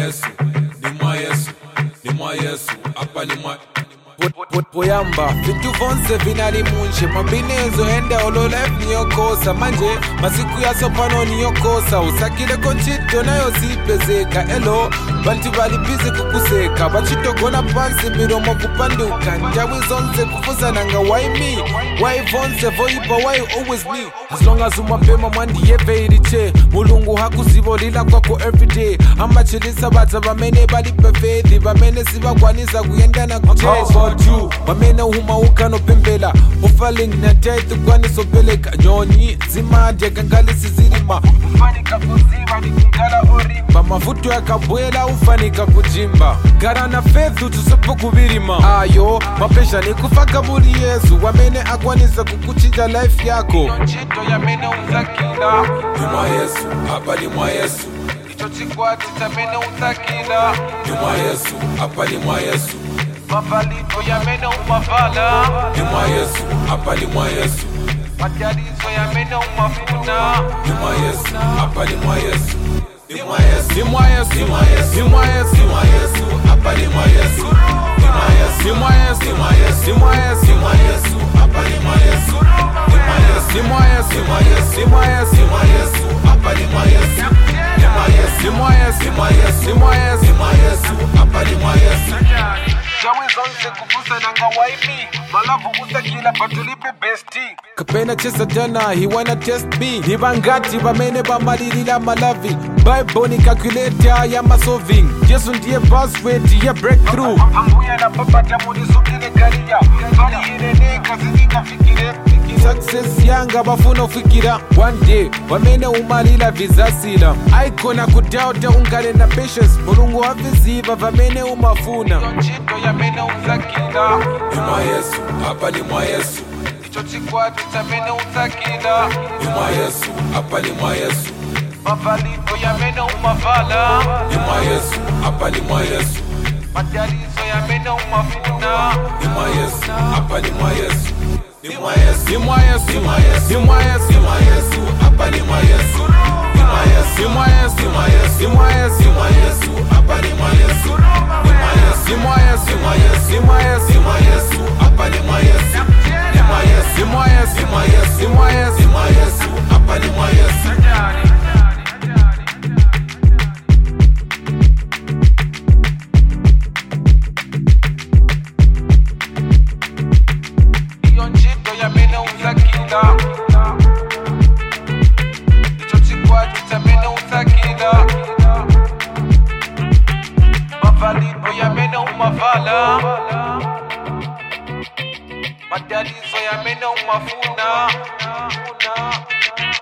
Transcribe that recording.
Yesu, apa ni mwa Poyamba, vitu vonse vinali munche mabinezo ende ololef niyokosa manje masiku ya sopano niyokosa usakile konchito nayo zipezeka elo bantu balibize kukuseka bachitogona pansi miromo kupanduka njawi zonse kufuza nanga why me why vonse voipa why always me as long as umapema mwandi yeveiriche mulungu hakuzivolila kwako everyday amachilisa badza bamene balipefethi bamene sibakwanisa kuyendana kuchecha bamene uhumauka nopembela ufaling na tithe kwanisopeleka nyonyi zimadya kangalisi zilima ufanika kuziva nikungala orimba mavuto yakabwela ufanika kujimba gara na fethu tusepo kuvirima ayo mapesha nikufaka muli Yesu wamene akwanisa kukuchinja life yako nchito yamene uzakila ni mwa Yesu, apa ni mwa Yesu icho chikwati chamene uzakila ni mwa Yesu, apa ni mwa Yesu mavaliko yamene umavala ni mwa Yesu, apa ni mwa Yesu majalizo yamene umafuna ni mwa Yesu, apa ni mwa Yesu ni mwa Yesu, ni mwa Yesu, ni mwa Yesu, ni mwa Yesu, ni mwa Yesu, apa ni mwa Yesu ni mwa Yesu, ni mwa Yesu, ni mwa Yesu, ni mwa Yesu, ni mwa Yesu, apa ni mwa Yesu ni mwa Yesu, ni mwa Yesu, ni mwa Yesu, ni mwa Yesu, ni mwa Yesu, apa ni mwa Yesu ni mwa Yesu, ni mwa Yesu, ni mwa Yesu, ni mwa Yesu, ni mwa Yesu, apa ni mwa Yesu Jawi zonse kukusa nanga waipi malavu usakila patulipe besti kapena chesa tena he wanna test me nibangati bamene bamalilila malavi Bible ni calculator ya masolving Yesu ndiye password ya breakthrough ambuya na baba jamuni sukile karia bali irene kazinika fikire success yanga bafuna ufikira one day bamene umalila vizasila icona kudauta ungale na patience mulungu haviziva bamene umafuna nchito yamene uzakila ni mwa Yesu, apa ni mwa Yesu icho chikwati chamene uzakila ni mwa Yesu, apa ni mwa Yesu mavaliko yamene umavala ni mwa Yesu, apa ni mwa Yesu majalizo yamene umafuna ni mwa Yesu, apa ni mwa Yesu ni mwa Yesu, ni mwa Yesu, ni mwa Yesu, ni mwa Yesu, ni mwa Yesu, apa ni mwa Yesu ni mwa Yesu, ni mwa Yesu, ni mwa Yesu, ni mwa Yesu, ni mwa Yesu, apa ni mwa Yesu ni mwa Yesu, ni mwa Yesu, ni mwa Yesu, ni mwa Yesu, ni mwa Yesu, apa ni mwa Yesu ni mwa Yesu, ni mwa Yesu, ni mwa Yesu, ni mwa Yesu, ni mwa Yesu, apa ni mwa Yesu iyo nchito yamene uzakila icho chikwati chamene uzakila mavaliko yamene umavala majalizo yamene umafuna